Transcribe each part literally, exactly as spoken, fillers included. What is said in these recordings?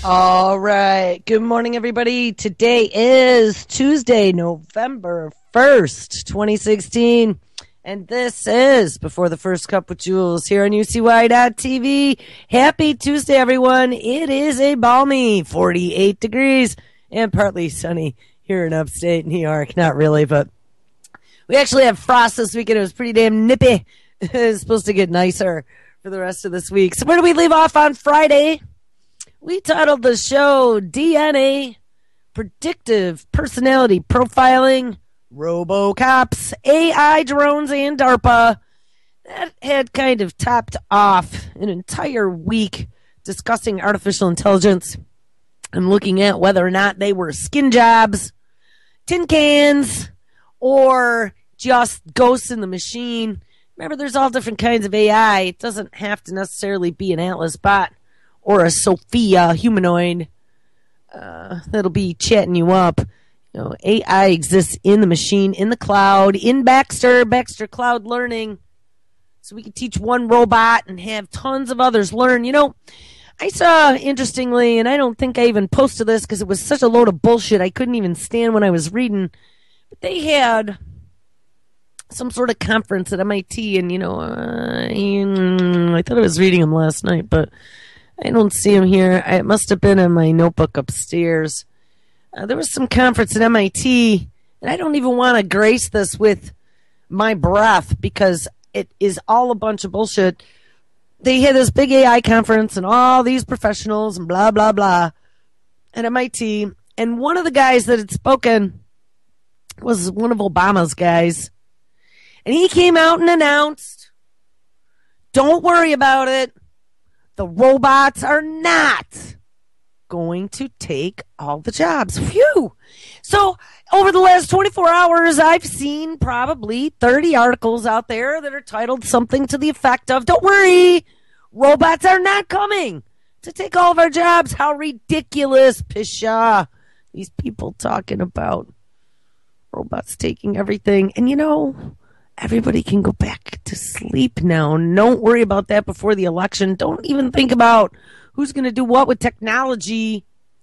All right. Good morning, everybody. Today is Tuesday, November first, twenty sixteen. And this is Before the First Cup with Jules here on U C Y dot T V. Happy Tuesday, everyone. It is a balmy forty-eight degrees and partly sunny here in upstate New York. Not really, but we actually have frost this weekend. It was pretty damn nippy. It's supposed to get nicer for the rest of this week. So where do we leave off on Friday? We titled the show D N A, Predictive Personality Profiling, RoboCops, A I Drones, and DARPA. That had kind of topped off an entire week discussing artificial intelligence and looking at whether or not they were skin jobs, tin cans, or just ghosts in the machine. Remember, there's all different kinds of A I. It doesn't have to necessarily be an Atlas bot or a Sophia humanoid uh, that'll be chatting you up. You know, A I exists in the machine, in the cloud, in Baxter, Baxter Cloud Learning. So we can teach one robot and have tons of others learn. You know, I saw, interestingly, and I don't think I even posted this because it was such a load of bullshit I couldn't even stand when I was reading, but they had some sort of conference at M I T, and, you know, uh, I thought I was reading them last night, but I don't see them here. It must have been in my notebook upstairs. Uh, there was some conference at M I T, and I don't even want to grace this with my breath because it is all a bunch of bullshit. They had this big A I conference and all these professionals and blah, blah, blah at M I T. And one of the guys that had spoken was one of Obama's guys. And he came out and announced, don't worry about it. The robots are not going to take all the jobs. Phew. So over the last twenty-four hours, I've seen probably thirty articles out there that are titled something to the effect of, don't worry, robots are not coming to take all of our jobs. How ridiculous, Pisha. These people talking about robots taking everything. And you know, everybody can go back to sleep now. Don't worry about that before the election. Don't even think about who's going to do what with technology.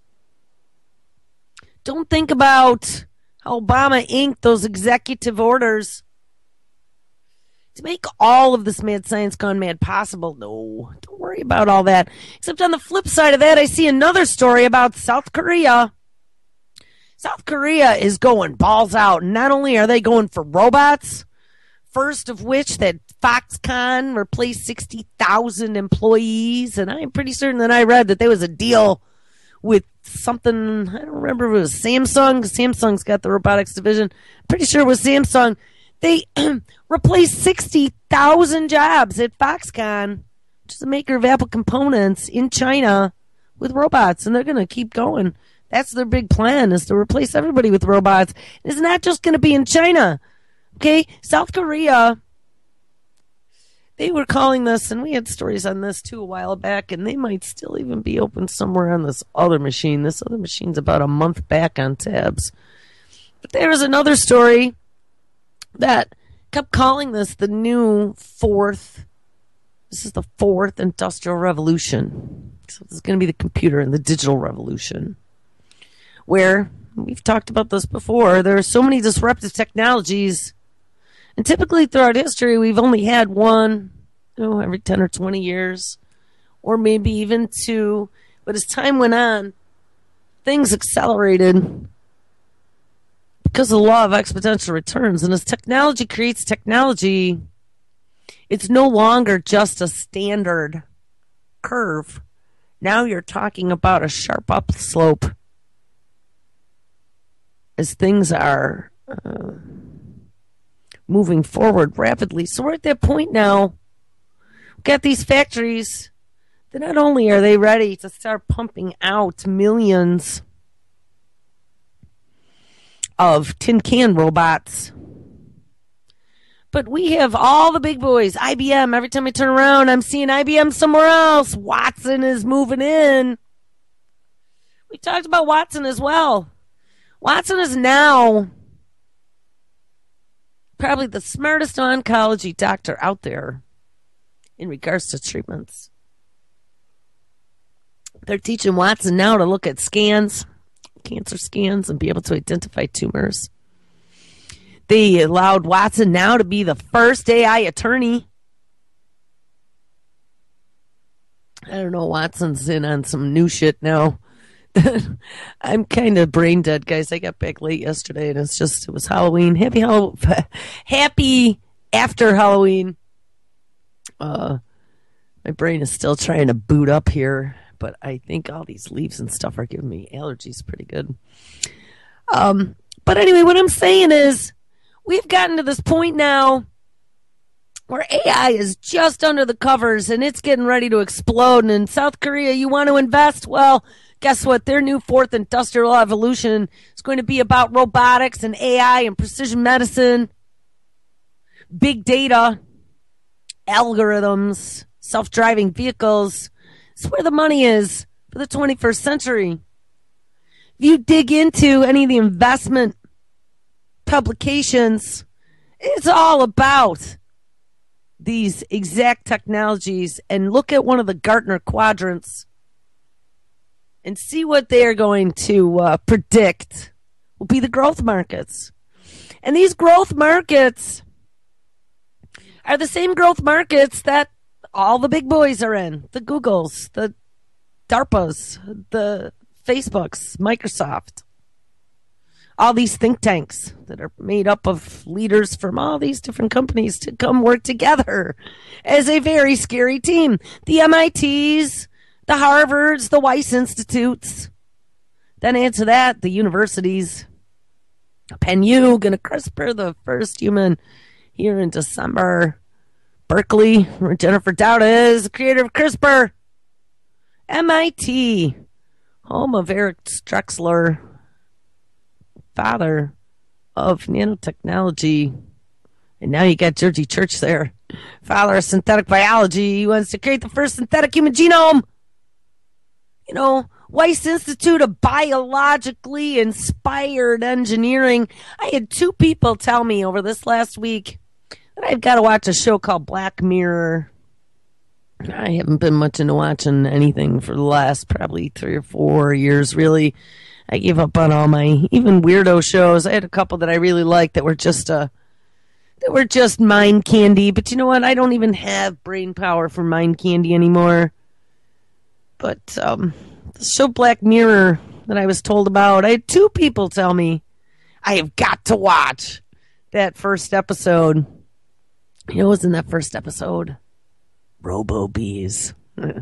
Don't think about how Obama inked those executive orders to make all of this mad science gone mad possible. No, don't worry about all that. Except on the flip side of that, I see another story about South Korea. South Korea is going balls out. Not only are they going for robots, first of which that Foxconn replaced sixty thousand employees. And I'm pretty certain that I read that there was a deal with something, I don't remember if it was Samsung. Samsung's got the robotics division. Pretty sure it was Samsung. They replaced sixty thousand jobs at Foxconn, which is a maker of Apple components in China, with robots. And they're going to keep going. That's their big plan, is to replace everybody with robots. It's not just going to be in China. Okay, South Korea, they were calling this, and we had stories on this too a while back, and they might still even be open somewhere on this other machine. This other machine's about a month back on tabs. But there was another story that kept calling this the new fourth, this is the fourth industrial revolution. So this is going to be the computer and the digital revolution, where we've talked about this before. There are so many disruptive technologies. And typically throughout history, we've only had one, you know, every ten or twenty years, or maybe even two. But as time went on, things accelerated because of the law of exponential returns. And as technology creates technology, it's no longer just a standard curve. Now you're talking about a sharp upslope as things are Uh, moving forward rapidly. So we're at that point now. We've got these factories that not only are they ready to start pumping out millions of tin can robots, but we have all the big boys. I B M, every time I turn around, I'm seeing I B M somewhere else. Watson is moving in. We talked about Watson as well. Watson is now probably the smartest oncology doctor out there in regards to treatments. They're teaching Watson now to look at scans, cancer scans, and be able to identify tumors. They allowed Watson now to be the first A I attorney. I don't know, Watson's in on some new shit now. I'm kind of brain dead, guys. I got back late yesterday, and it's just, it was Halloween. Happy Hall- Happy after Halloween. Uh, my brain is still trying to boot up here, but I think all these leaves and stuff are giving me allergies pretty good. Um, but anyway, what I'm saying is, we've gotten to this point now where A I is just under the covers and it's getting ready to explode. And in South Korea, you want to invest? Well, guess what? Their new fourth industrial evolution is going to be about robotics and A I and precision medicine, big data, algorithms, self-driving vehicles. It's where the money is for the twenty-first century. If you dig into any of the investment publications, it's all about these exact technologies. And look at one of the Gartner quadrants and see what they are going to uh, predict will be the growth markets. And these growth markets are the same growth markets that all the big boys are in. The Googles, the DARPAs, the Facebooks, Microsoft. All these think tanks that are made up of leaders from all these different companies to come work together as a very scary team. The M I Ts, the Harvards, the Weiss Institutes. Then add to that, the universities. Penn U, going to CRISPR the first human here in December. Berkeley, where Jennifer Doudna is, the creator of CRISPR. M I T, home of Eric Drexler, father of nanotechnology. And now you got Georgie Church there, father of synthetic biology. He wants to create the first synthetic human genome. You know, Weiss Institute of Biologically Inspired Engineering. I had two people tell me over this last week that I've got to watch a show called Black Mirror. I haven't been much into watching anything for the last probably three or four years, really. I gave up on all my even weirdo shows. I had a couple that I really liked that were just uh that were just mind candy. But you know what? I don't even have brain power for mind candy anymore. But um, the show Black Mirror that I was told about, I had two people tell me I have got to watch that first episode. You know what was in that first episode? Robo Bees.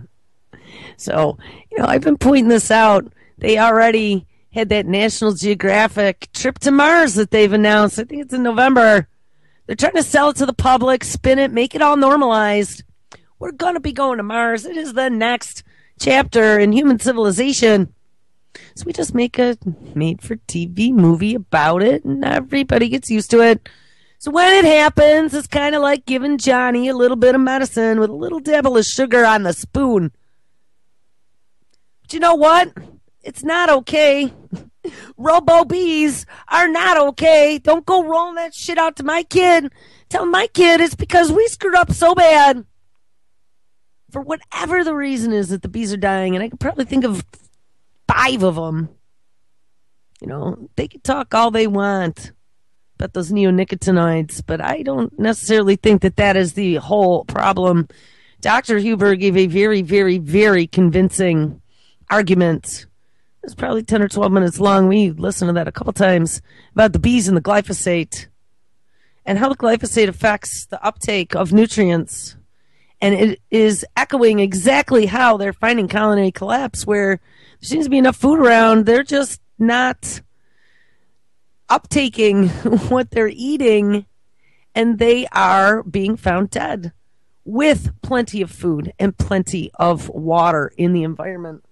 So, you know, I've been pointing this out. They already had that National Geographic trip to Mars that they've announced. I think it's in November. They're trying to sell it to the public, spin it, make it all normalized. We're going to be going to Mars. It is the next chapter in human civilization. So we just make a made-for-T V movie about it, and everybody gets used to it. So when it happens, it's kind of like giving Johnny a little bit of medicine with a little dabble of sugar on the spoon. But you know what? It's not okay. Robo bees are not okay. Don't go rolling that shit out to my kid. Tell my kid it's because we screwed up so bad. For whatever the reason is that the bees are dying, and I could probably think of five of them. You know, they can talk all they want about those neonicotinoids, but I don't necessarily think that that is the whole problem. Doctor Huber gave a very, very, very convincing argument. It was probably ten or twelve minutes long. We listened to that a couple times about the bees and the glyphosate and how the glyphosate affects the uptake of nutrients. And it is echoing exactly how they're finding culinary collapse, where there seems to be enough food around. They're just not uptaking what they're eating, and they are being found dead with plenty of food and plenty of water in the environment.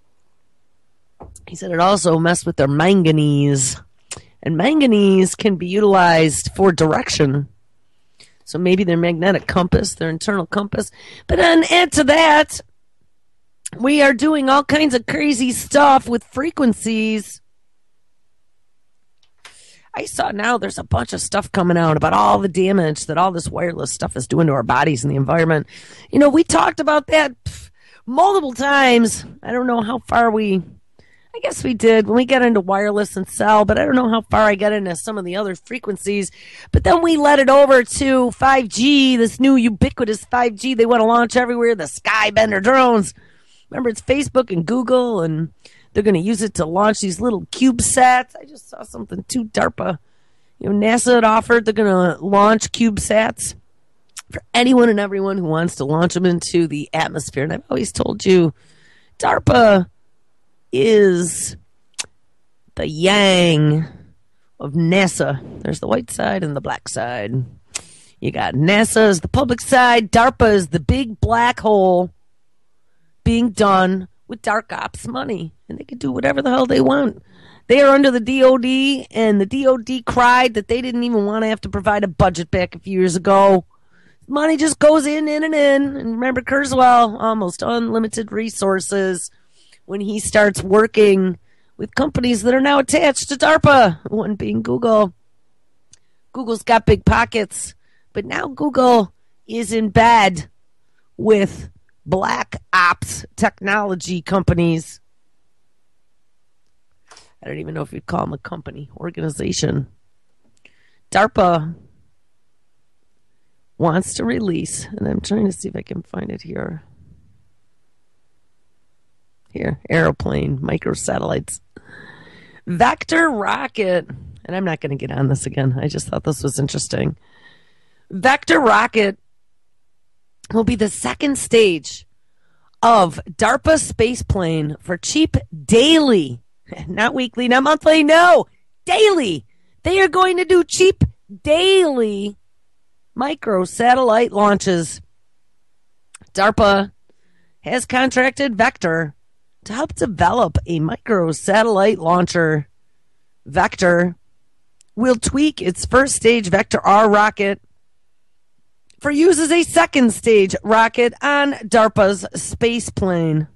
He said it also messed with their manganese, and manganese can be utilized for direction. So maybe their magnetic compass, their internal compass. But then add to that, we are doing all kinds of crazy stuff with frequencies. I saw now there's a bunch of stuff coming out about all the damage that all this wireless stuff is doing to our bodies and the environment. You know, we talked about that multiple times. I don't know how far we, I guess we did when we got into wireless and cell, but I don't know how far I got into some of the other frequencies. But then we let it over to five G, this new ubiquitous five G they want to launch everywhere, the Skybender drones. Remember, it's Facebook and Google, and they're going to use it to launch these little CubeSats. I just saw something too, DARPA. You know, NASA had offered they're going to launch CubeSats for anyone and everyone who wants to launch them into the atmosphere. And I've always told you, DARPA is the yang of NASA. There's the white side and the black side. You got NASA as the public side. DARPA is the big black hole being done with dark ops money. And they can do whatever the hell they want. They are under the D O D, and the D O D cried that they didn't even want to have to provide a budget back a few years ago. Money just goes in, in, and in. And remember, Kurzweil, almost unlimited resources when he starts working with companies that are now attached to DARPA, one being Google. Google's got big pockets, but now Google is in bed with black ops technology companies. I don't even know if you'd call them a company, organization. DARPA wants to release, and I'm trying to see if I can find it here. Here, airplane, microsatellites. Vector rocket, and I'm not going to get on this again. I just thought this was interesting. Vector rocket will be the second stage of DARPA space plane for cheap daily, not weekly, not monthly, no, daily. They are going to do cheap daily microsatellite launches. DARPA has contracted Vector to help develop a microsatellite launcher. Vector will tweak its first stage Vector R rocket for use as a second stage rocket on DARPA's space plane.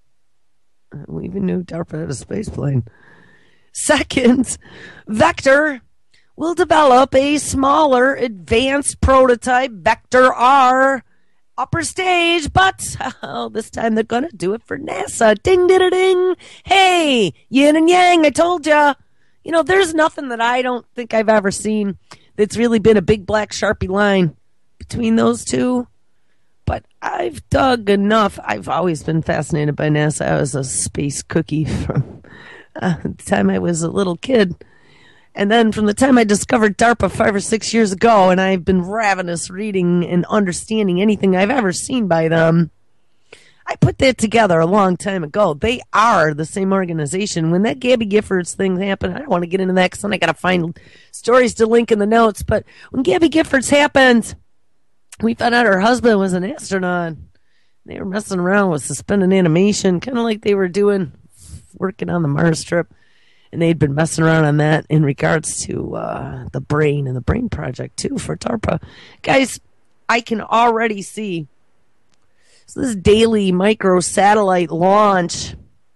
We even knew DARPA had a space plane. Second, Vector will develop a smaller, advanced prototype Vector R upper stage, but oh, this time they're going to do it for NASA. Ding, ding, ding. Hey, yin and yang, I told ya. You know, there's nothing that I don't think I've ever seen that's really been a big black Sharpie line between those two. But I've dug enough. I've always been fascinated by NASA. I was a space cookie from uh, the time I was a little kid. And then from the time I discovered DARPA five or six years ago, and I've been ravenous reading and understanding anything I've ever seen by them, I put that together a long time ago. They are the same organization. When that Gabby Giffords thing happened, I don't want to get into that because then I got to find stories to link in the notes. But when Gabby Giffords happened, we found out her husband was an astronaut. They were messing around with suspended animation, kind of like they were doing, working on the Mars trip. And they'd been messing around on that in regards to uh, the brain and the brain project, too, for DARPA. Guys, I can already see. So this daily microsatellite launch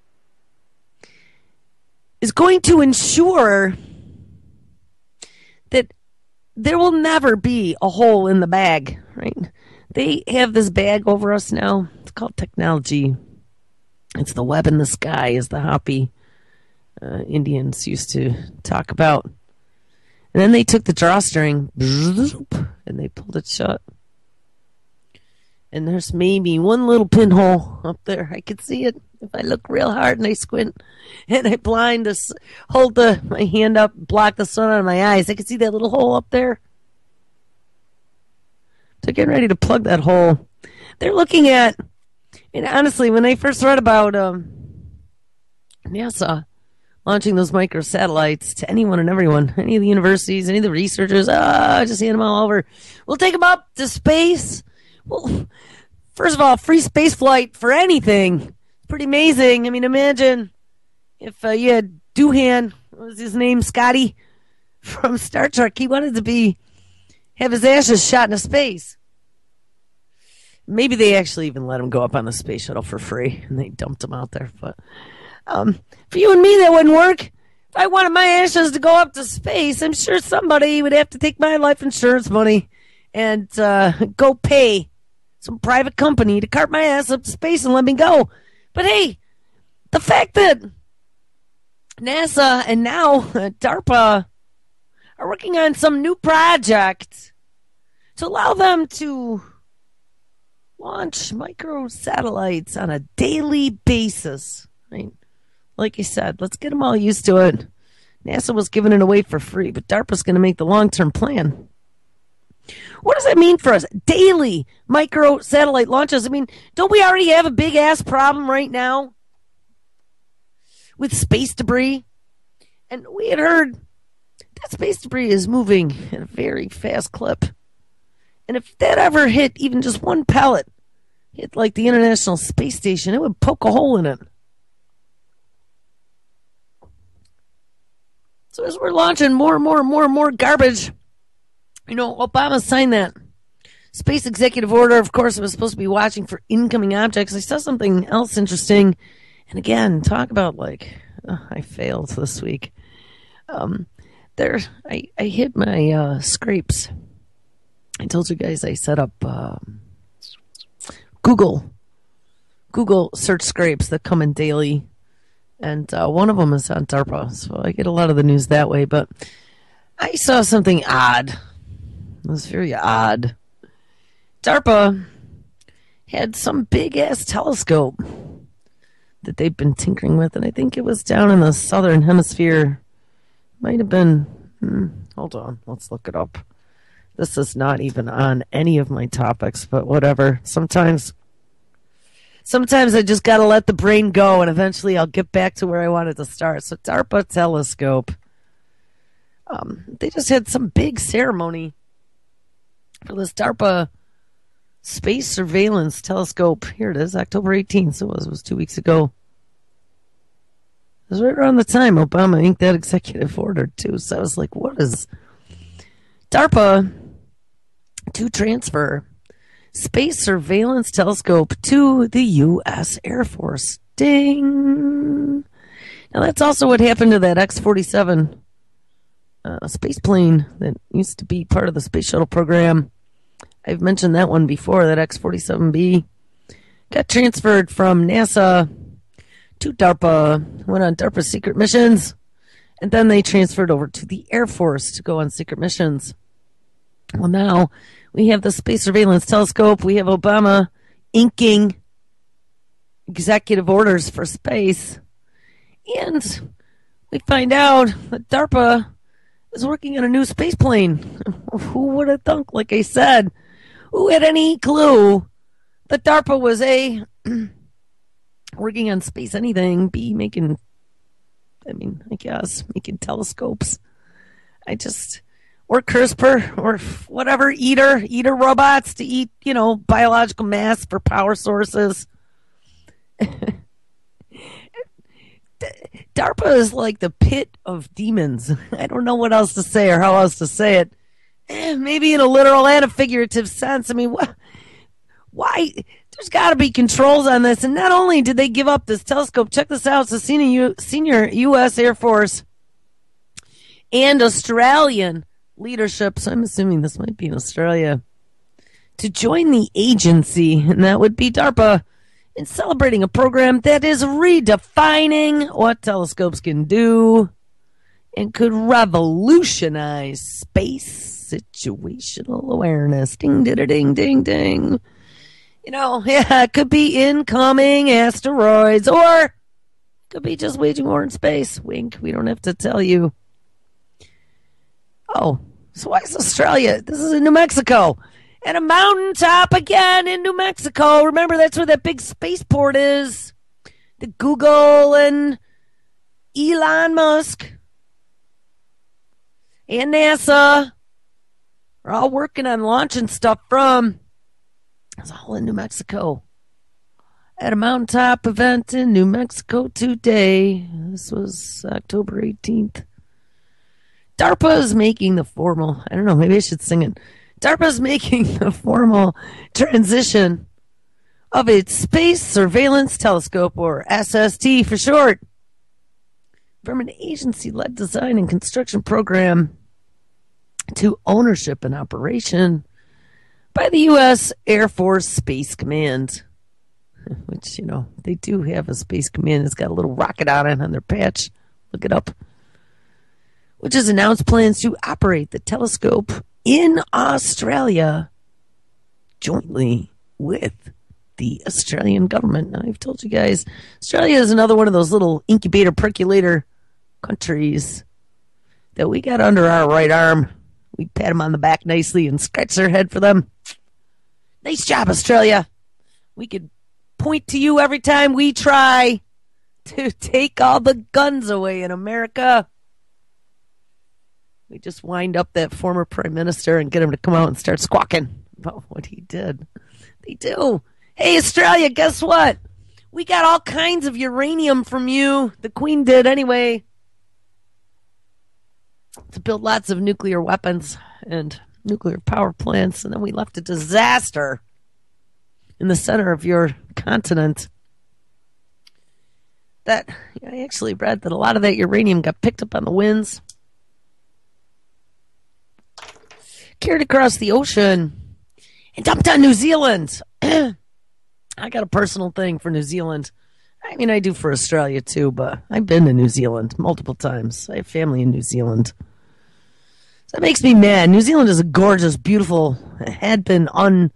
is going to ensure that there will never be a hole in the bag, right? They have this bag over us now. It's called technology. It's the web in the sky, as the Hopi uh, Indians used to talk about. And then they took the drawstring and they pulled it shut. And there's maybe one little pinhole up there. I could see it if I look real hard and I squint and I blind to hold the my hand up, block the sun out of my eyes. I could see that little hole up there. So getting ready to plug that hole. They're looking at, and honestly, when I first read about um, NASA launching those microsatellites to anyone and everyone, any of the universities, any of the researchers, ah, just hand them all over. We'll take them up to space. Well, first of all, free space flight for anything. Pretty amazing. I mean, imagine if uh, you had Doohan, what was his name, Scotty, from Star Trek. He wanted to be, have his ashes shot into space. Maybe they actually even let him go up on the space shuttle for free, and they dumped him out there. But um, for you and me, that wouldn't work. If I wanted my ashes to go up to space, I'm sure somebody would have to take my life insurance money and uh, go pay some private company to cart my ass up to space and let me go. But hey, the fact that NASA and now DARPA are working on some new project to allow them to launch microsatellites on a daily basis. Right? Like I said, let's get them all used to it. NASA was giving it away for free, but DARPA's going to make the long-term plan. What does that mean for us? Daily microsatellite launches. I mean, don't we already have a big-ass problem right now with space debris? And we had heard that space debris is moving at a very fast clip. And if that ever hit even just one pellet, hit like the International Space Station, it would poke a hole in it. So as we're launching more and more and more and more garbage, you know, Obama signed that space executive order. Of course, I was supposed to be watching for incoming objects. I saw something else interesting. And again, talk about like, oh, I failed this week. Um, there, I, I hit my uh, scrapes. I told you guys I set up um, Google, Google search scrapes that come in daily. And uh, one of them is on DARPA, so I get a lot of the news that way. But I saw something odd. It was very odd. DARPA had some big-ass telescope that they've been tinkering with, and I think it was down in the southern hemisphere. Might have been... Hmm, hold on, let's look it up. This is not even on any of my topics, but whatever. Sometimes... Sometimes I just got to let the brain go, and eventually I'll get back to where I wanted to start. So DARPA telescope. Um, they just had some big ceremony for this DARPA space surveillance telescope. Here it is, October eighteenth. So it was, it was two weeks ago. It was right around the time Obama inked that executive order, too. So I was like, what is DARPA to transfer space surveillance telescope to the U S Air Force? Ding! Now that's also what happened to that X forty-seven uh, space plane that used to be part of the space shuttle program. I've mentioned that one before, that X forty-seven B. Got transferred from NASA to DARPA, went on DARPA secret missions, and then they transferred over to the Air Force to go on secret missions. Well, now we have the Space Surveillance Telescope. We have Obama inking executive orders for space. And we find out that DARPA is working on a new space plane. Who would have thunk, like I said? Who had any clue that DARPA was A, working on space anything, B, making, I mean, I guess, making telescopes. I just... Or CRISPR, or whatever, eater, eater robots to eat, you know, biological mass for power sources. DARPA is like the pit of demons. I don't know what else to say or how else to say it. Eh, maybe in a literal and a figurative sense. I mean, wh- why? There's got to be controls on this. And not only did they give up this telescope, check this out. It's a senior, U- senior U S Air Force and Australian leadership, so I'm assuming this might be in Australia, to join the agency, and that would be DARPA, in celebrating a program that is redefining what telescopes can do and could revolutionize space situational awareness. Ding, ding, ding, ding, ding. You know, yeah, it could be incoming asteroids, or it could be just waging war in space. Wink, we don't have to tell you. Oh, so why is Australia? This is in New Mexico. And a mountaintop again in New Mexico. Remember, that's where that big spaceport is. The Google and Elon Musk and NASA are all working on launching stuff from. It's all in New Mexico. At a mountaintop event in New Mexico today. This was October eighteenth. DARPA is making the formal, I don't know, maybe I should sing it. DARPA is making the formal transition of its Space Surveillance Telescope, or S S T for short, from an agency-led design and construction program to ownership and operation by the U S Air Force Space Command, which, you know, they do have a space command. It's got a little rocket on it on their patch. Look it up. Which has announced plans to operate the telescope in Australia jointly with the Australian government. Now, I've told you guys, Australia is another one of those little incubator percolator countries that we got under our right arm. We pat them on the back nicely and scratch their head for them. Nice job, Australia. We could point to you every time we try to take all the guns away in America. We just wind up that former prime minister and get him to come out and start squawking about what he did. They do. Hey, Australia, guess what? We got all kinds of uranium from you. The Queen did anyway. To build lots of nuclear weapons and nuclear power plants. And then we left a disaster in the center of your continent. That I actually read that a lot of that uranium got picked up on the winds, carried across the ocean, and dumped on New Zealand. I got a personal thing for New Zealand. I mean, I do for Australia too, but I've been to New Zealand multiple times. I have family in New Zealand. So that makes me mad. New Zealand is a gorgeous, beautiful, had been un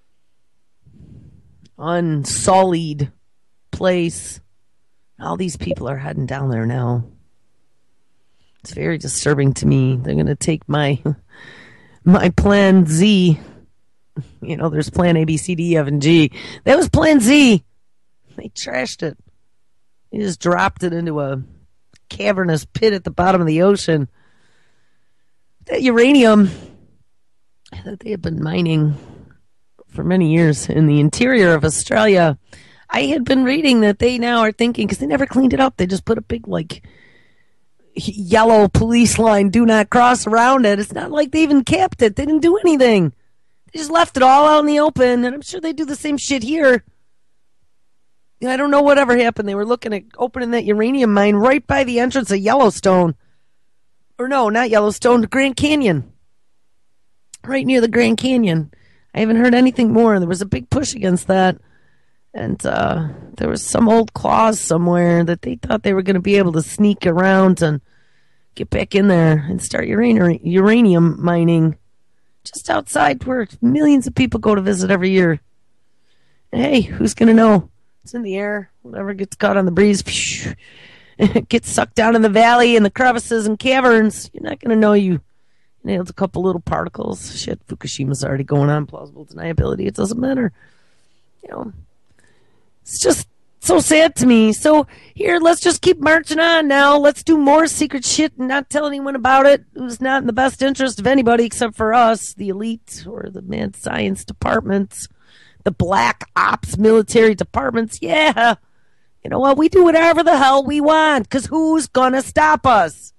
unsullied place. All these people are heading down there now. It's very disturbing to me. They're going to take my my plan Z. You know, there's plan A, B, C, D, E, F, and G. That was plan Z. They trashed it. They just dropped it into a cavernous pit at the bottom of the ocean. That uranium that they have been mining for many years in the interior of Australia, I had been reading that they now are thinking, because they never cleaned it up, they just put a big, like, yellow police line, do not cross around it. It's not like they even capped it. They didn't do anything. They just left it all out in the open, and I'm sure they do the same shit here. I don't know whatever happened. They were looking at opening that uranium mine right by the entrance of Yellowstone. Or no, not Yellowstone, Grand Canyon. Right near the Grand Canyon. I haven't heard anything more. There was a big push against that. And uh, there was some old clause somewhere that they thought they were going to be able to sneak around and get back in there and start uranium, uranium mining just outside where millions of people go to visit every year. And hey, who's going to know? It's in the air. Whatever gets caught on the breeze, phew, it gets sucked down in the valley and the crevices and caverns. You're not going to know you nailed a couple little particles. Shit, Fukushima's already going on. Plausible deniability. It doesn't matter. You know, it's just so sad to me. So here, let's just keep marching on now. Let's do more secret shit and not tell anyone about it. It was not in the best interest of anybody except for us, the elite or the mad science departments, the black ops military departments. Yeah. You know what? We do whatever the hell we want, because who's going to stop us?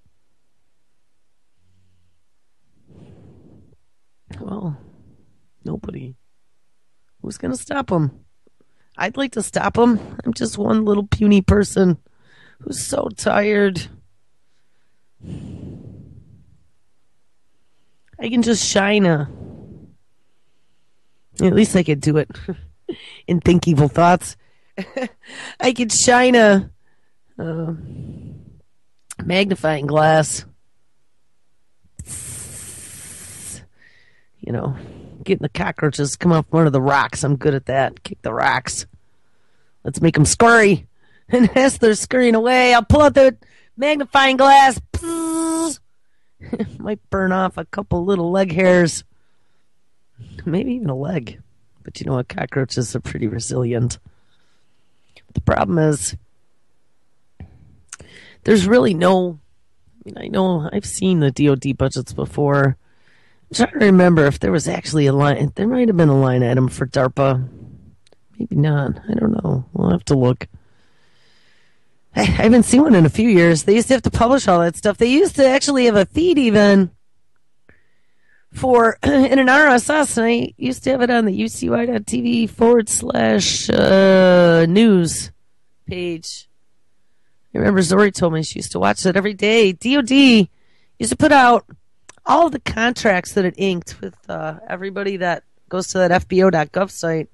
Well, nobody. Who's going to stop them? I'd like to stop them. I'm just one little puny person who's so tired. I can just shine a... At least I could do it and think evil thoughts. I could shine a uh, magnifying glass. You know, getting the cockroaches come off one of the rocks. I'm good at that. Kick the rocks. Let's make them scurry. And as they're scurrying away, I'll pull out the magnifying glass. Might burn off a couple little leg hairs. Maybe even a leg. But you know what? Cockroaches are pretty resilient. The problem is, there's really no... I mean, I know I've seen the D O D budgets before. I'm trying to remember if there was actually a line. There might have been a line item for DARPA. Maybe not. I don't know. We'll have to look. I haven't seen one in a few years. They used to have to publish all that stuff. They used to actually have a feed even for in an R S S, and I used to have it on the ucy.tv forward slash uh, news page. I remember Zori told me she used to watch that every day. D O D used to put out all of the contracts that it inked with uh, everybody that Goes to that F B O dot gov site.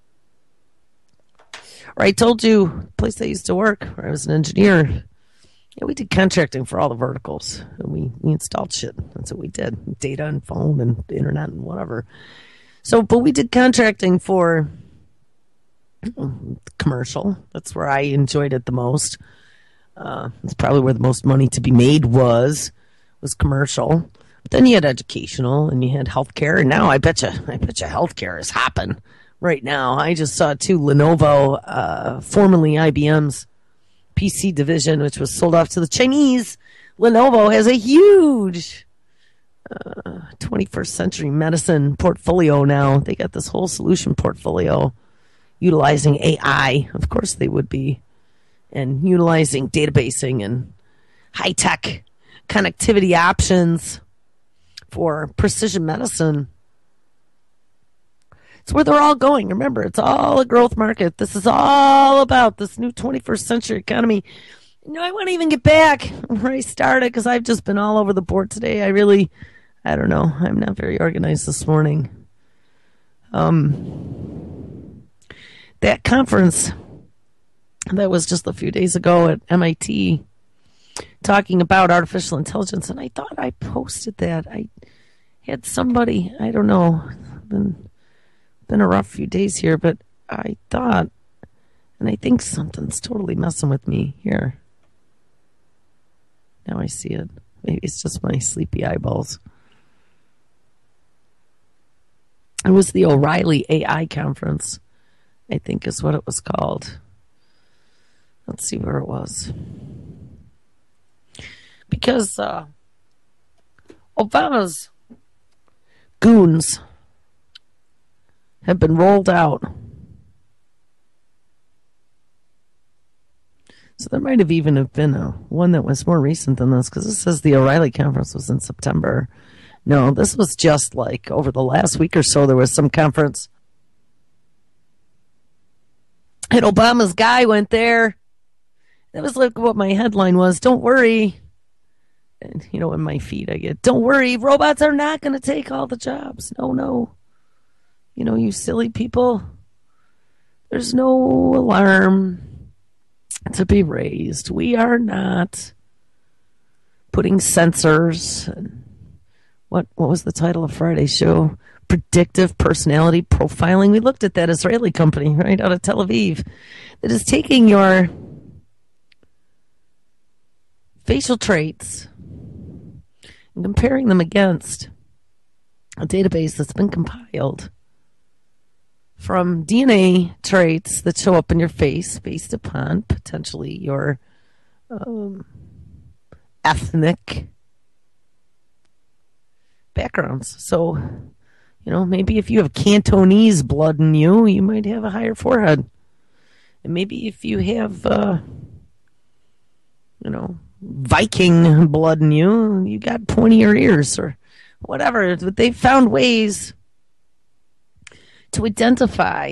Or I told you, the place I used to work, where I was an engineer, yeah, we did contracting for all the verticals. And we, we installed shit. That's what we did. Data and phone and internet and whatever. So, but we did contracting for commercial. That's where I enjoyed it the most. Uh, that's probably where the most money to be made was, was commercial. But then you had educational and you had healthcare. And now I bet you, I bet you healthcare is hopping right now. I just saw too, Lenovo, uh, formerly I B M's P C division, which was sold off to the Chinese. Lenovo has a huge uh, twenty-first century medicine portfolio now. They got this whole solution portfolio utilizing A I. Of course they would be. And utilizing databasing and high-tech connectivity options for precision medicine. It's where they're all going. Remember, it's all a growth market. This is all about this new twenty-first century economy. You know, I want to even get back where I started because I've just been all over the board today. I really, I don't know. I'm not very organized this morning. Um, that conference that was just a few days ago at M I T talking about artificial intelligence, and I thought I posted that. I had somebody, I don't know, been been a rough few days here, but I thought, and I think something's totally messing with me here. Now I see it. Maybe it's just my sleepy eyeballs. It was the O'Reilly A I conference, I think is what it was called. Let's see where it was. Because uh, Obama's goons have been rolled out. So there might have even have been a one that was more recent than this, because it says the O'Reilly conference was in September. No, this was just like over the last week or so, there was some conference. And Obama's guy went there. That was like what my headline was. Don't worry. And, you know, in my feed I get, don't worry, robots are not going to take all the jobs. No, no. You know, you silly people. There's no alarm to be raised. We are not putting sensors. What what was the title of Friday's show? Predictive personality profiling. We looked at that Israeli company right out of Tel Aviv that is taking your facial traits and comparing them against a database that's been compiled from D N A traits that show up in your face based upon potentially your um, ethnic backgrounds. So, you know, maybe if you have Cantonese blood in you, you might have a higher forehead. And maybe if you have, uh, you know, Viking blood in you, you got pointier ears or whatever. But they've found ways to identify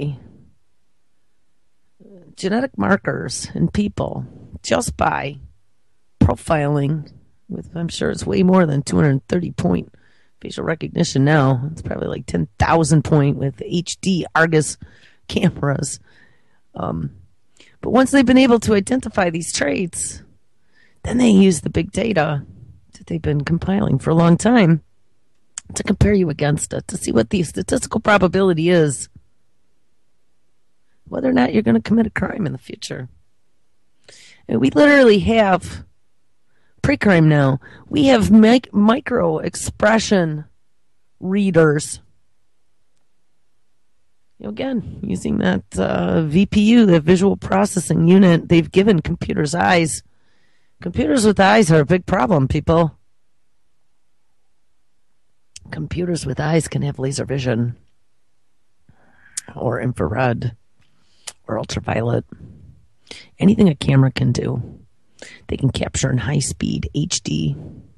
genetic markers in people just by profiling with, I'm sure it's way more than two hundred thirty point facial recognition now. It's probably like ten thousand point with H D Argus cameras. Um, but once they've been able to identify these traits, then they use the big data that they've been compiling for a long time to compare you against it, to see what the statistical probability is, whether or not you're going to commit a crime in the future. And we literally have pre-crime now. We have mic- micro expression readers. You know, again, using that uh, V P U, the visual processing unit they've given computers' eyes. Computers with eyes are a big problem, people. Computers with eyes can have laser vision or infrared or ultraviolet. Anything a camera can do. They can capture in high speed H D.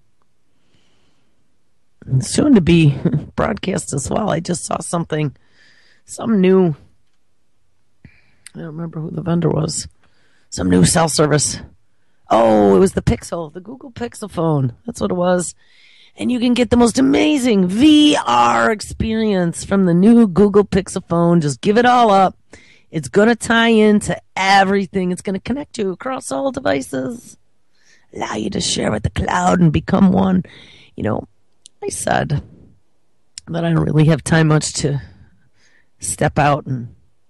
And soon to be broadcast as well. I just saw something, some new, I don't remember who the vendor was, some new cell service. Oh, it was the Pixel, the Google Pixel phone. That's what it was. and you can get the most amazing V R experience from the new Google Pixel phone. Just give it all up. It's going to tie into everything. It's going to connect you across all devices, allow you to share with the cloud and become one. You know, I said that I don't really have time much to step out and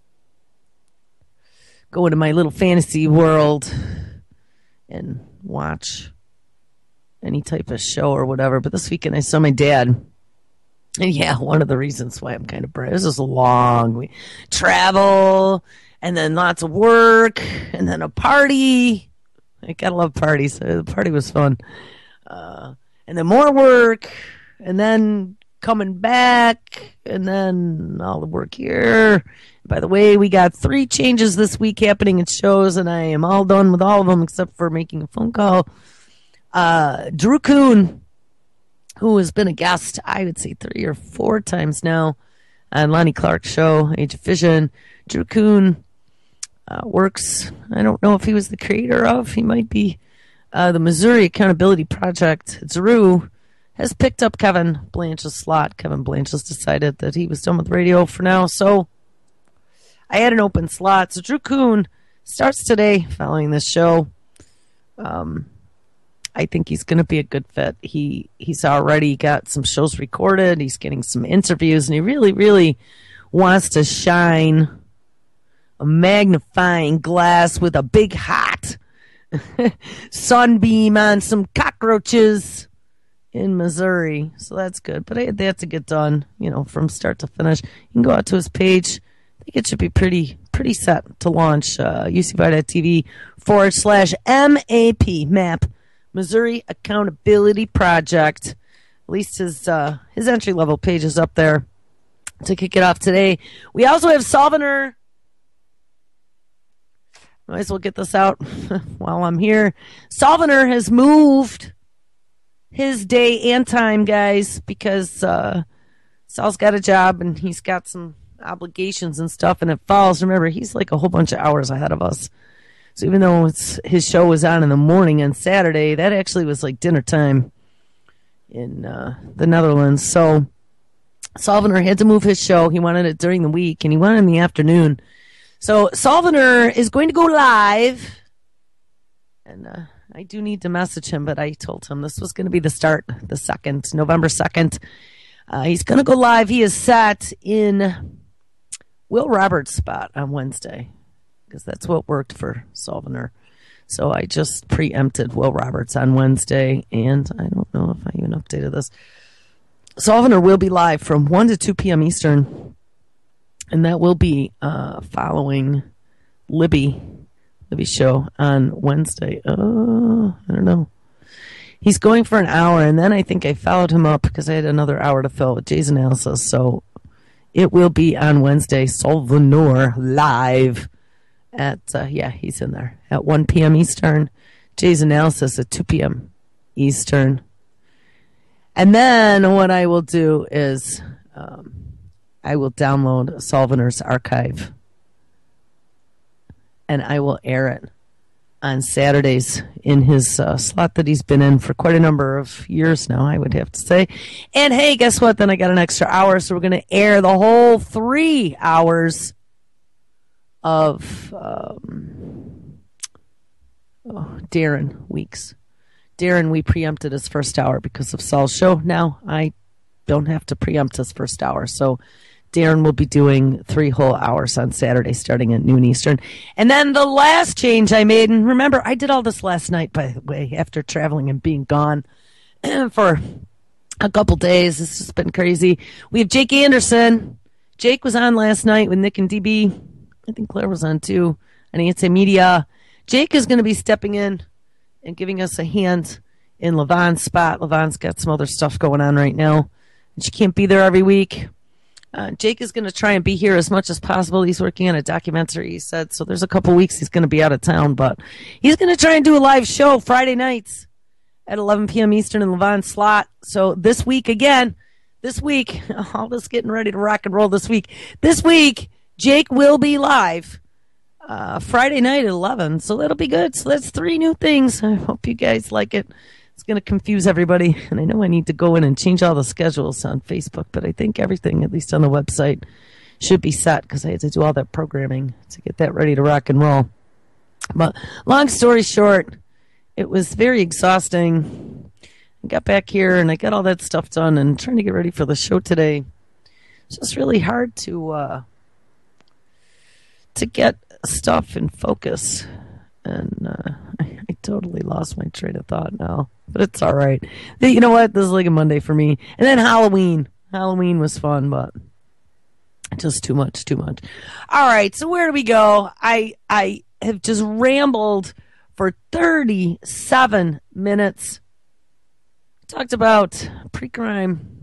go into my little fantasy world and watch any type of show or whatever. But this weekend I saw my dad. And yeah, one of the reasons why I'm kind of brave. This is a long week. Travel, and then lots of work, and then a party. I gotta love parties. The party was fun. Uh, and then more work, and then coming back, and then all the work here. By the way, we got three changes this week happening at shows, and I am all done with all of them except for making a phone call. Uh, Drew Kuhn, who has been a guest, I would say three or four times now on Lonnie Clark's show, Age of Vision. Drew Kuhn uh, works, I don't know if he was the creator of, he might be, uh, the Missouri Accountability Project. Drew has picked up Kevin Blanch's slot. Kevin Blanch has decided that he was done with radio for now, so I had an open slot. So Drew Kuhn starts today following this show. Um... I think he's going to be a good fit. He he's already got some shows recorded. He's getting some interviews, and he really, really wants to shine a magnifying glass with a big hot sunbeam on some cockroaches in Missouri. So that's good. But I had that to get done, you know, from start to finish. You can go out to his page. I think it should be pretty pretty set to launch. Uh, U C V dot T V forward slash M A P, MAP. Missouri Accountability Project. At least his uh, his entry level page is up there to kick it off today. We also have Solvener. Might as well get this out while I'm here. Solvener has moved his day and time, guys, because uh, Sal's got a job and he's got some obligations and stuff, and it falls. Remember, he's like a whole bunch of hours ahead of us. So even though it's, his show was on in the morning on Saturday, that actually was like dinner time in uh, the Netherlands. So Solvener had to move his show. He wanted it during the week, and he wanted it in the afternoon. So Solvener is going to go live. And uh, I do need to message him, but I told him this was going to be the start, the second, November second. Uh, he's going to go live. He is set in Will Roberts' spot on Wednesday, because that's what worked for Solvener. So I just preempted Will Roberts on Wednesday, and I don't know if I even updated this. Solvener will be live from one to two p.m. Eastern, and that will be uh, following Libby, Libby's show on Wednesday. Oh, I don't know. He's going for an hour, and then I think I followed him up because I had another hour to fill with Jay's analysis. So it will be on Wednesday, Solvener live. At, uh, yeah, he's in there. At one p.m. Eastern. Jay's analysis at two p.m. Eastern. And then what I will do is um, I will download Solvener's archive. And I will air it on Saturdays in his uh, slot that he's been in for quite a number of years now, I would have to say. And hey, guess what? Then I got an extra hour, so we're going to air the whole three hours of um, oh, Darren Weeks. Darren, we preempted his first hour because of Saul's show. Now I don't have to preempt his first hour. So Darren will be doing three whole hours on Saturday starting at noon Eastern. And then the last change I made, and remember, I did all this last night, by the way, after traveling and being gone for a couple days. It's just been crazy. We have Jake Anderson. Jake was on last night with Nick and D B. I think Claire was on too, and A N C Media. Jake is going to be stepping in and giving us a hand in Levon's spot. Levon's got some other stuff going on right now, and she can't be there every week. Uh, Jake is going to try and be here as much as possible. He's working on a documentary, he said, so there's a couple weeks he's going to be out of town, but he's going to try and do a live show Friday nights at eleven p.m. Eastern in Levon's slot. So this week, again, this week, all this getting ready to rock and roll this week. This week, Jake will be live uh, Friday night at eleven, so that'll be good. So that's three new things. I hope you guys like it. It's going to confuse everybody. And I know I need to go in and change all the schedules on Facebook, but I think everything, at least on the website, should be set because I had to do all that programming to get that ready to rock and roll. But long story short, it was very exhausting. I got back here and I got all that stuff done and trying to get ready for the show today. It's just really hard to uh, to get stuff in focus. And uh, I, I totally lost my train of thought now. But it's all right. You know what? This is like a Monday for me. And then Halloween. Halloween was fun, but just too much, too much. All right, so where do we go? I I have just rambled for thirty-seven minutes. Talked about pre-crime,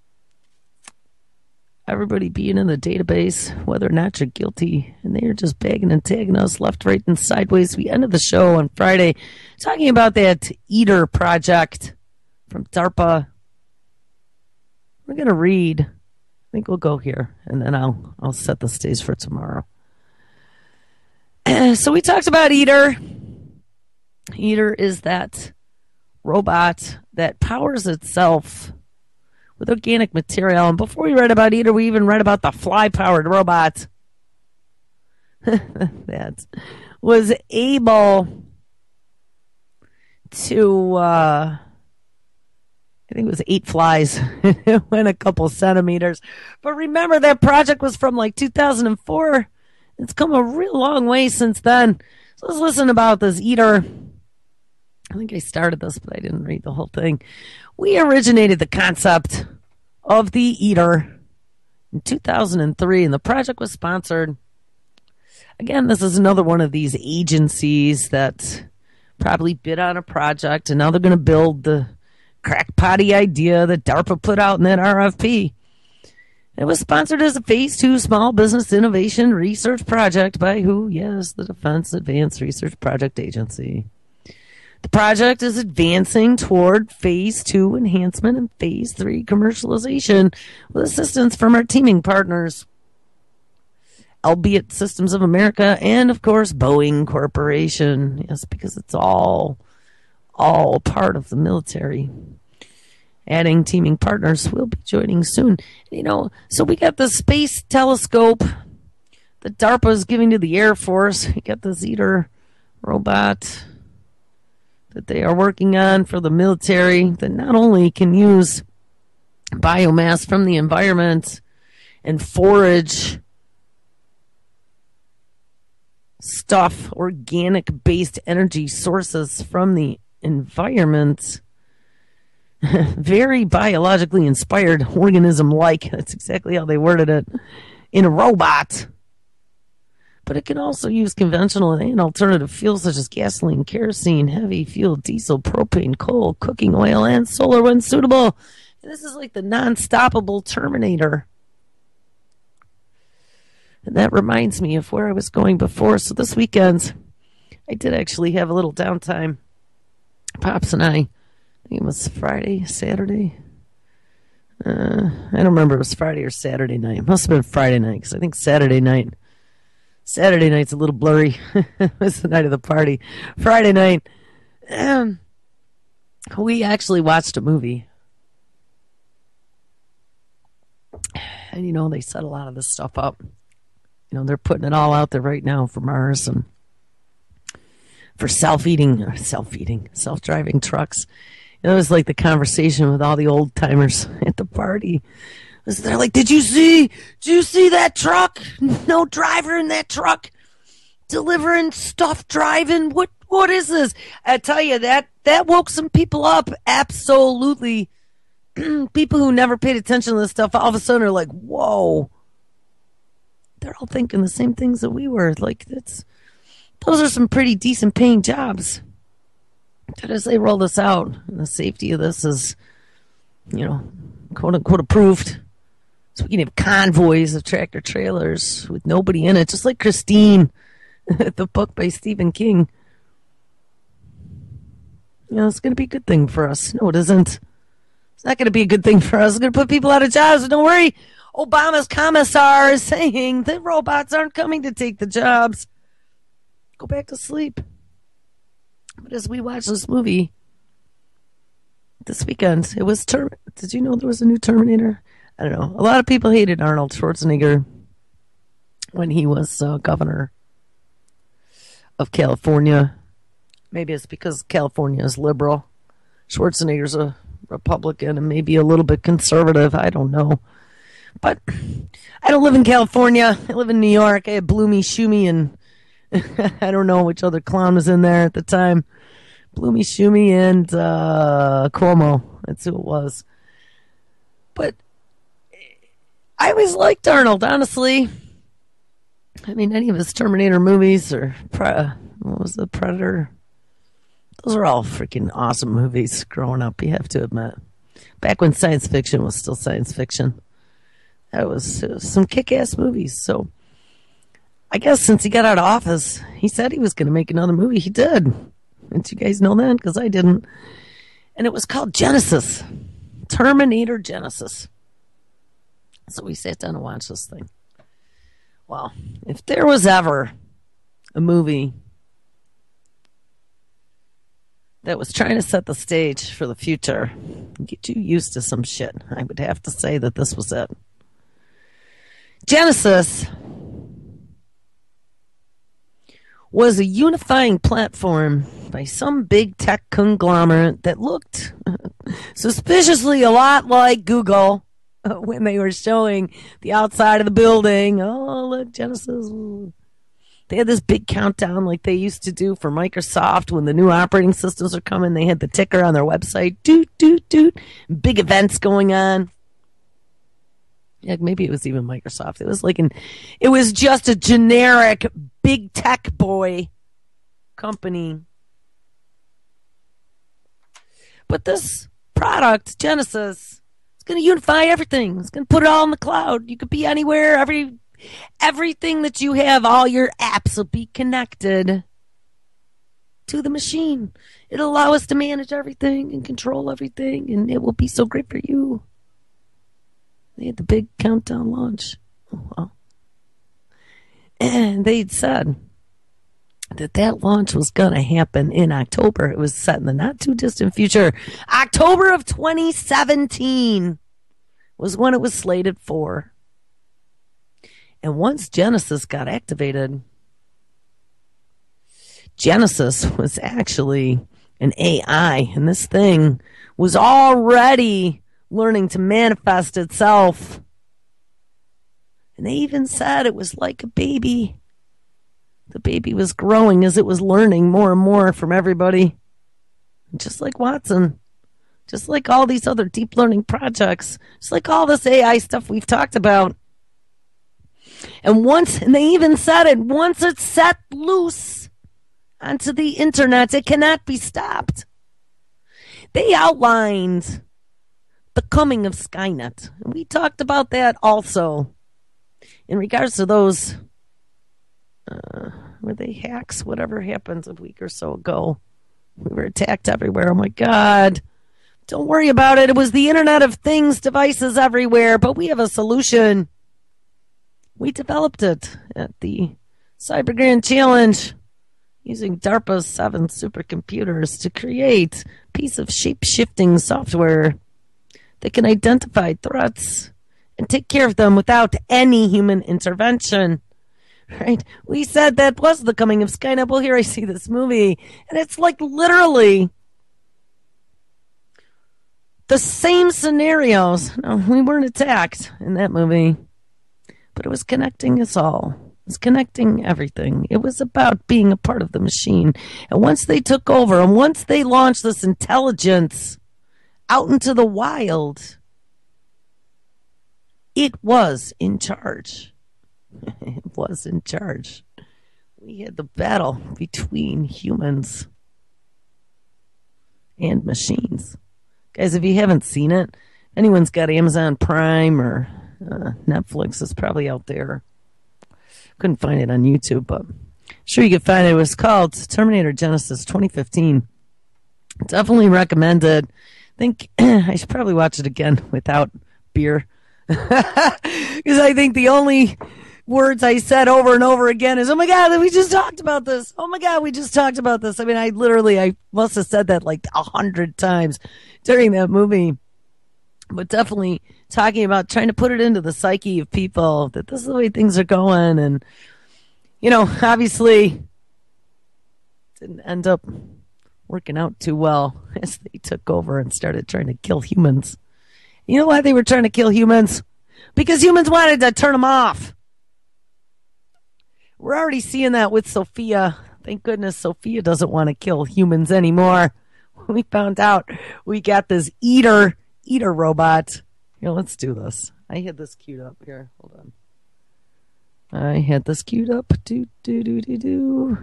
everybody being in the database, whether or not you're guilty, and they are just bagging and tagging us left, right, and sideways. We ended the show on Friday talking about that ITER project from DARPA. We're going to read. I think we'll go here, and then I'll I'll set the stage for tomorrow. So we talked about ITER. ITER is that robot that powers itself with organic material. And before we read about ITER, we even read about the fly-powered robot that was able to, uh, I think it was eight flies. It went a couple centimeters. But remember, that project was from like two thousand four. It's come a real long way since then. So let's listen about this ITER. I think I started this, but I didn't read the whole thing. We originated the concept of the ITER in two thousand three, and the project was sponsored. Again, this is another one of these agencies that probably bid on a project, and now they're going to build the crackpotty idea that DARPA put out in that R F P. It was sponsored as a phase two small business innovation research project by who? Yes, the Defense Advanced Research Project Agency. The project is advancing toward phase two enhancement and phase three commercialization with assistance from our teaming partners, Albeit Systems of America and, of course, Boeing Corporation. Yes, because it's all, all part of the military. Adding teaming partners will be joining soon. You know, so we got the space telescope that DARPA is giving to the Air Force. We got the ITER robot that they are working on for the military that not only can use biomass from the environment and forage stuff, organic-based energy sources from the environment, very biologically inspired organism-like, that's exactly how they worded it, in a robot. But it can also use conventional and alternative fuels such as gasoline, kerosene, heavy fuel, diesel, propane, coal, cooking oil, and solar when suitable. And this is like the non-stoppable Terminator. And that reminds me of where I was going before. So this weekend, I did actually have a little downtime. Pops and I, I think it was Friday, Saturday. Uh, I don't remember if it was Friday or Saturday night. It must have been Friday night, because I think Saturday night, Saturday night's a little blurry. It was the night of the party. Friday night, um, we actually watched a movie. And, you know, they set a lot of this stuff up. You know, they're putting it all out there right now for Mars and for self-eating, self-eating, self-driving trucks. It was like the conversation with all the old timers at the party. They're like, did you see, did you see that truck? No driver in that truck delivering stuff, driving. What, what is this? I tell you, that, that woke some people up. Absolutely. People who never paid attention to this stuff all of a sudden are like, whoa. They're all thinking the same things that we were. Like, that's, those are some pretty decent paying jobs. But as they roll this out, and the safety of this is, you know, quote unquote approved. So we can have convoys of tractor trailers with nobody in it, just like Christine, the book by Stephen King. You know, it's going to be a good thing for us. No, it isn't. It's not going to be a good thing for us. It's going to put people out of jobs. Don't worry. Obama's commissar is saying that robots aren't coming to take the jobs. Go back to sleep. But as we watch this movie, this weekend. It was Term. Did you know there was a new Terminator? I don't know. A lot of people hated Arnold Schwarzenegger when he was uh, governor of California. Maybe it's because California is liberal. Schwarzenegger's a Republican and maybe a little bit conservative. I don't know. But I don't live in California. I live in New York. I had Bloomy Shoomy and I don't know which other clown was in there at the time. Bloomy Shoomy and uh, Cuomo. That's who it was. But I always liked Arnold, honestly. I mean, any of his Terminator movies or Pre- what was the Predator? Those are all freaking awesome movies growing up, you have to admit. Back when science fiction was still science fiction. That was, it was some kick-ass movies. So I guess since he got out of office, he said he was going to make another movie. He did. Didn't you guys know that? Because I didn't. And it was called Genesis. Terminator Genesis. So we sat down and watched this thing. Well, if there was ever a movie that was trying to set the stage for the future, get you used to some shit, I would have to say that this was it. Genesis was a unifying platform by some big tech conglomerate that looked suspiciously a lot like Google when they were showing the outside of the building. Oh, look, Genesis. They had this big countdown like they used to do for Microsoft when the new operating systems are coming. They had the ticker on their website. Doot, doot, doot. Big events going on. Yeah, maybe it was even Microsoft. It was like an, it was just a generic big tech boy company. But this product, Genesis, it's going to unify everything. It's going to put it all in the cloud. You could be anywhere. Every everything that you have, all your apps will be connected to the machine. It'll allow us to manage everything and control everything, and it will be so great for you. They had the big countdown launch. Oh, wow. And they'd said that that launch was going to happen in October. It was set in the not-too-distant future. October of twenty seventeen was when it was slated for. And once Genesis got activated, Genesis was actually an A I, and this thing was already learning to manifest itself. And they even said it was like a baby. The baby was growing as it was learning more and more from everybody. Just like Watson. Just like all these other deep learning projects. Just like all this A I stuff we've talked about. And once, and they even said it, once it's set loose onto the internet, it cannot be stopped. They outlined the coming of Skynet. And we talked about that also. In regards to those, uh, were they hacks? Whatever happened a week or so ago. We were attacked everywhere. Oh my God. Don't worry about it. It was the Internet of Things devices everywhere, but we have a solution. We developed it at the Cyber Grand Challenge using DARPA's seven supercomputers to create a piece of shape-shifting software that can identify threats and take care of them without any human intervention. Right? We said that was the coming of Skynet. Well, here I see this movie, and it's like literally the same scenarios. No, we weren't attacked in that movie, but it was connecting us all. It was connecting everything. It was about being a part of the machine. And once they took over, and once they launched this intelligence out into the wild, it was in charge. It was in charge. We had the battle between humans and machines. Guys, if you haven't seen it, anyone's got Amazon Prime or uh, Netflix, it's probably out there. Couldn't find it on YouTube, but I'm sure you could find it. It was called Terminator Genesis twenty fifteen. Definitely recommended. I think I should probably watch it again without beer. Because I think the only words I said over and over again is, oh my God, we just talked about this. Oh my God, we just talked about this. I mean, I literally, I must have said that like a hundred times during that movie. But definitely talking about trying to put it into the psyche of people that this is the way things are going. And, you know, obviously didn't end up working out too well as they took over and started trying to kill humans. You know why they were trying to kill humans? Because humans wanted to turn them off. We're already seeing that with Sophia. Thank goodness Sophia doesn't want to kill humans anymore. We found out we got this eater, eater robot. Here, let's do this. I had this queued up here. Hold on. I had this queued up. Do, do, do, do, do.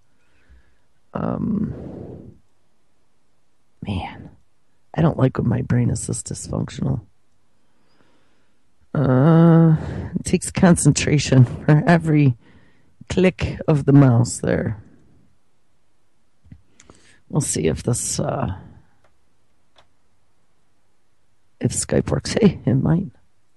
Um, man, I don't like when my brain is this dysfunctional. Uh, it takes concentration for every click of the mouse there. We'll see if this, uh, if Skype works. Hey, it might.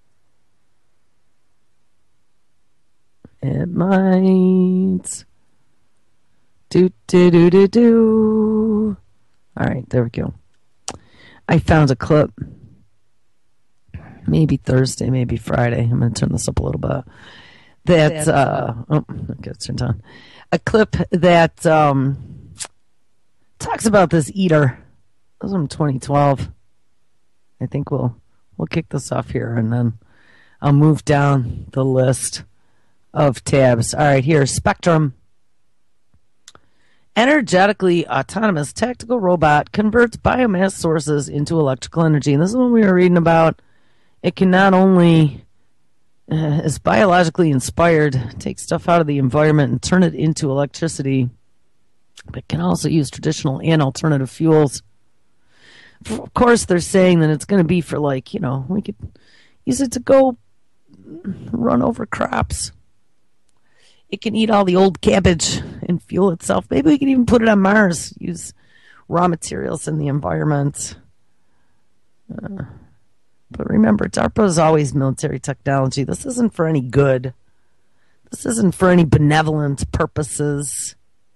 It might. Do, do, do, do, do. All right, there we go. I found a clip. Maybe Thursday, maybe Friday. I'm going to turn this up a little bit. That, uh, oh, okay, it's turned on. A clip that um, talks about this eater. This was from twenty twelve. I think we'll we'll kick this off here, and then I'll move down the list of tabs. All right, here, Spectrum. Energetically autonomous tactical robot converts biomass sources into electrical energy. And this is what we were reading about. It can not only uh, is biologically inspired, take stuff out of the environment and turn it into electricity, but can also use traditional and alternative fuels. Of course, they're saying that it's going to be for, like, you know, we could use it to go run over crops. It can eat all the old cabbage and fuel itself. Maybe we can even put it on Mars, use raw materials in the environment. Uh, but remember, DARPA is always military technology. This isn't for any good. This isn't for any benevolent purposes.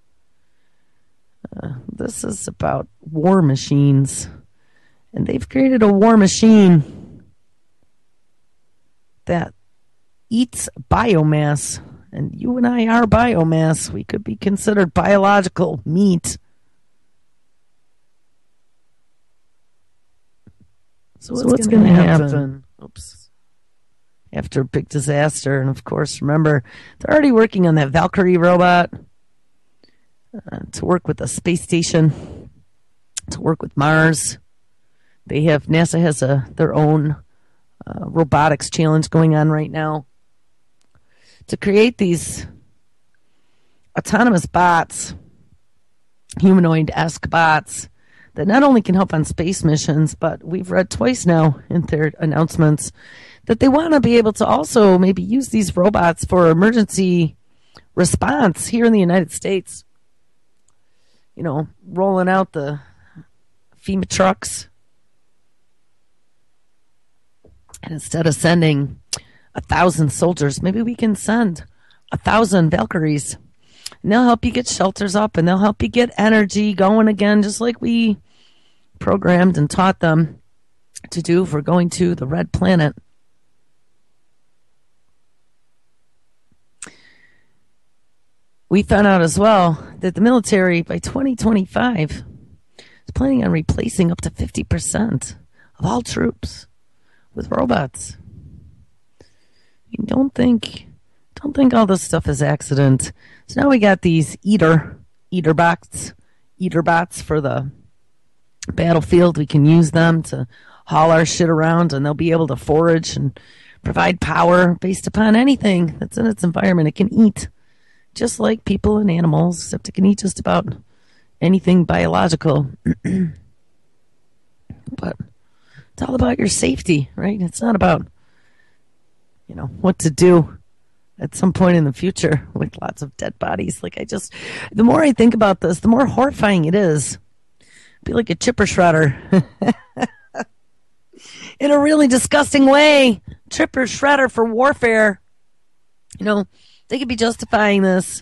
Uh, this is about war machines. And they've created a war machine that eats biomass. And you and I are biomass. We could be considered biological meat. So, so what's going to happen? happen? Oops. After a big disaster. And of course, remember, they're already working on that Valkyrie robot uh, to work with the space station, to work with Mars. They have, NASA has a their own uh, robotics challenge going on right now to create these autonomous bots, humanoid-esque bots, that not only can help on space missions, but we've read twice now in their announcements that they want to be able to also maybe use these robots for emergency response here in the United States. You know, rolling out the FEMA trucks. And instead of sending a thousand soldiers, maybe we can send a thousand Valkyries. And they'll help you get shelters up, and they'll help you get energy going again, just like we programmed and taught them to do for going to the Red Planet. We found out as well that the military, by twenty twenty-five, is planning on replacing up to fifty percent of all troops with robots. You don't think, don't think all this stuff is accident. So now we got these eater, eater bots, eater bots for the battlefield. We can use them to haul our shit around, and they'll be able to forage and provide power based upon anything that's in its environment. It can eat just like people and animals, except it can eat just about anything biological. But it's all about your safety, right? It's not about, you know, what to do at some point in the future with lots of dead bodies. Like, I just, the more I think about this, the more horrifying it is. It'd be like a chipper shredder. In a really disgusting way. Chipper shredder for warfare. You know, they could be justifying this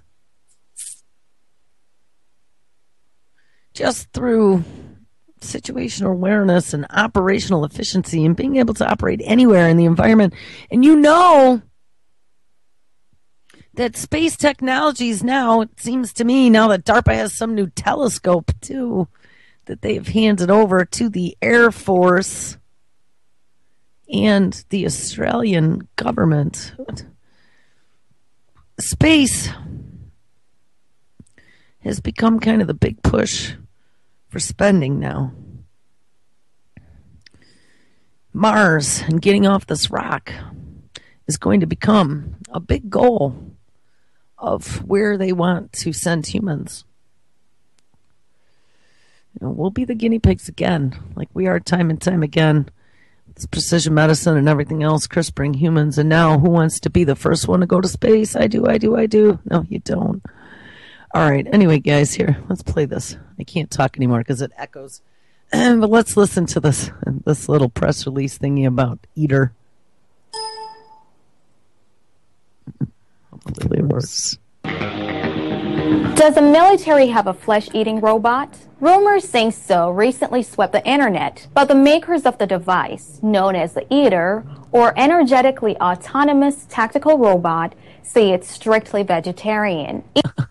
just through situational awareness and operational efficiency and being able to operate anywhere in the environment. And you know that space technologies now, it seems to me, now that DARPA has some new telescope too, that they have handed over to the Air Force and the Australian government. Space has become kind of the big push for spending now. Mars and getting off this rock is going to become a big goal of where they want to send humans. You know, we'll be the guinea pigs again, like we are time and time again. It's precision medicine and everything else, CRISPRing humans. And now, who wants to be the first one to go to space? I do, I do, I do. No, you don't. All right. Anyway, guys, here, let's play this. I can't talk anymore because it echoes. But let's listen to this this little press release thingy about ITER. Hopefully it works. Does the military have a flesh-eating robot? Rumors saying so recently swept the internet, but the makers of the device, known as the ITER, or Energetically Autonomous Tactical Robot, say it's strictly vegetarian.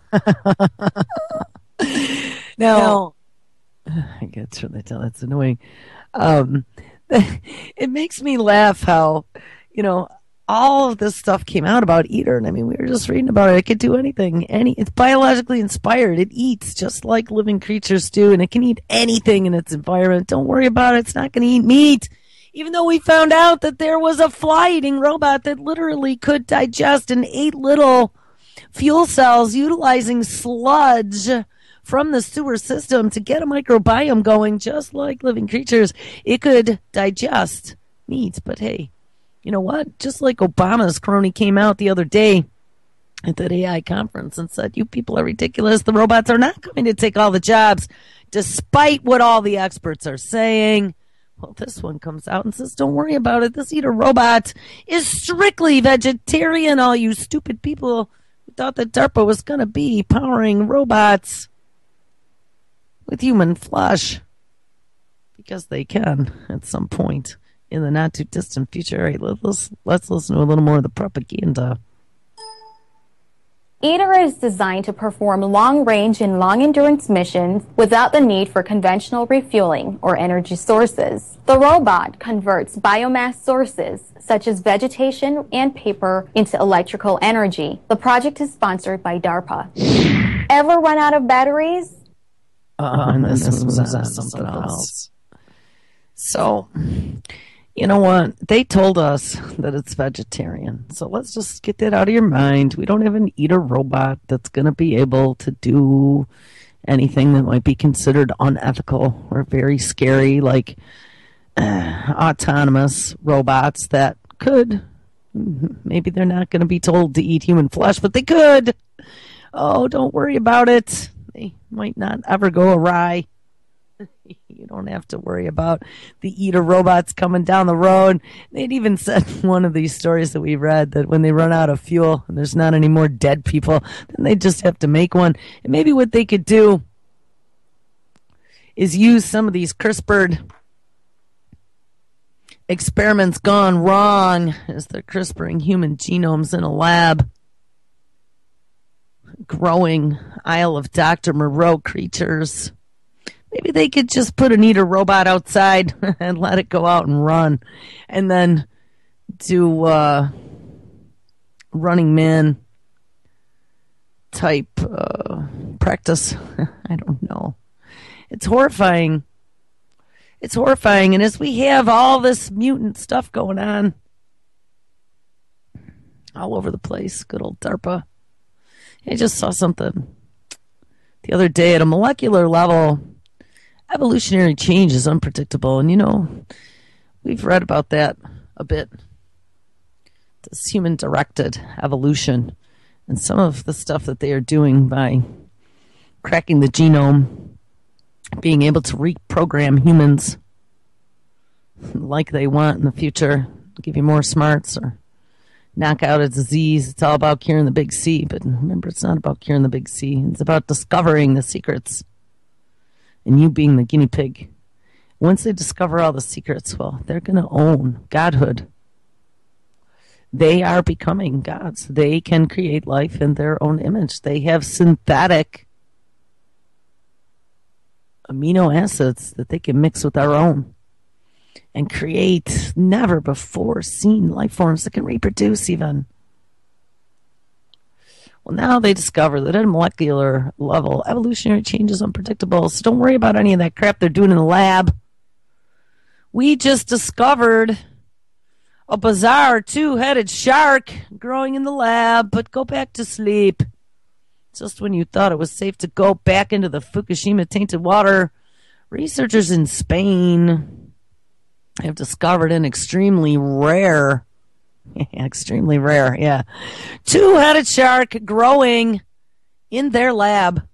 Now, I get really tell that's annoying. Um, it makes me laugh how, you know, all of this stuff came out about ITER, and I mean, we were just reading about it. It could do anything. Any, it's biologically inspired. It eats just like living creatures do, and it can eat anything in its environment. Don't worry about it. It's not going to eat meat. Even though we found out that there was a fly-eating robot that literally could digest and ate little fuel cells utilizing sludge from the sewer system to get a microbiome going, just like living creatures. It could digest meat, but hey, you know what? Just like Obama's crony came out the other day at that A I conference and said, you people are ridiculous. The robots are not going to take all the jobs, despite what all the experts are saying. Well, this one comes out and says, don't worry about it. This ITER robot is strictly vegetarian. All you stupid people who thought that DARPA was going to be powering robots with human flesh. Because they can at some point in the not too distant future. All right, let's, let's listen to a little more of the propaganda. ITER is designed to perform long-range and long-endurance missions without the need for conventional refueling or energy sources. The robot converts biomass sources, such as vegetation and paper, into electrical energy. The project is sponsored by DARPA. Ever run out of batteries? Uh, and this, this was uh, something else. So, you know what? They told us that it's vegetarian. So let's just get that out of your mind. We don't have an ITER robot that's going to be able to do anything that might be considered unethical or very scary, like uh, autonomous robots that could, maybe they're not going to be told to eat human flesh, but they could. Oh, don't worry about it. They might not ever go awry. You don't have to worry about the ITER robots coming down the road. They'd even said in one of these stories that we read that when they run out of fuel and there's not any more dead people, then they just have to make one. And maybe what they could do is use some of these CRISPRed experiments gone wrong as they're CRISPRing human genomes in a lab, growing Isle of Doctor Moreau creatures. Maybe they could just put an ITER robot outside and let it go out and run. And then do uh, Running Man type uh, practice. I don't know. It's horrifying. It's horrifying. And as we have all this mutant stuff going on all over the place, good old DARPA. I just saw something the other day at a molecular level. Evolutionary change is unpredictable, and you know, we've read about that a bit. This human-directed evolution and some of the stuff that they are doing by cracking the genome, being able to reprogram humans like they want in the future, give you more smarts or knock out a disease. It's all about curing the big C. But remember, it's not about curing the big C. It's about discovering the secrets. And you being the guinea pig. Once they discover all the secrets, well, they're going to own godhood. They are becoming gods. They can create life in their own image. They have synthetic amino acids that they can mix with our own and create never before seen life forms that can reproduce even. Well, now they discover that at a molecular level, evolutionary change is unpredictable. So don't worry about any of that crap they're doing in the lab. We just discovered a bizarre two-headed shark growing in the lab, but go back to sleep. Just when you thought it was safe to go back into the Fukushima-tainted water, researchers in Spain have discovered an extremely rare, extremely rare, yeah, two-headed shark growing in their lab.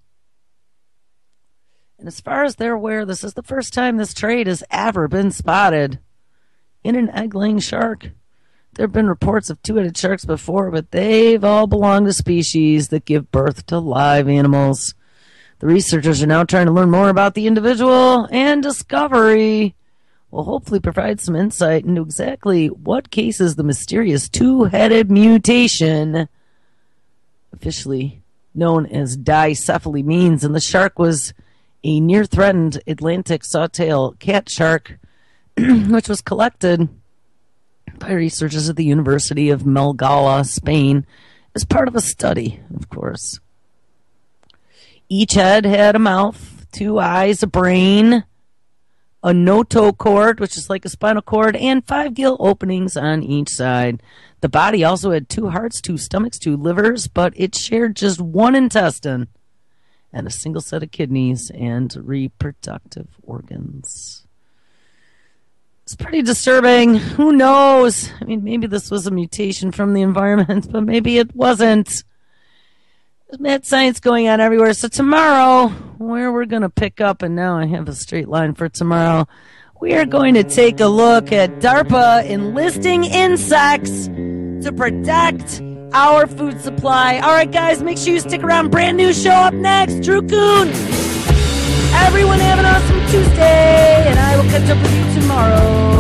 And as far as they're aware, this is the first time this trait has ever been spotted in an egg-laying shark. There have been reports of two-headed sharks before, but they've all belonged to species that give birth to live animals. The researchers are now trying to learn more about the individual, and discovery will hopefully provide some insight into exactly what cases the mysterious two-headed mutation, officially known as dicephaly, means. And the shark was a near-threatened Atlantic sawtail cat shark, which was collected by researchers at the University of Malaga, Spain, as part of a study, of course. Each head had a mouth, two eyes, a brain, a notochord, which is like a spinal cord, and five gill openings on each side. The body also had two hearts, two stomachs, two livers, but it shared just one intestine and a single set of kidneys and reproductive organs. It's pretty disturbing. Who knows? I mean, maybe this was a mutation from the environment, but maybe it wasn't. There's mad science going on everywhere. So tomorrow, where we're going to pick up, and now I have a straight line for tomorrow, we are going to take a look at DARPA enlisting insects to protect our food supply. All right, guys, make sure you stick around. Brand new show up next. Drew Coon. Everyone have an awesome Tuesday, and I will catch up with you tomorrow.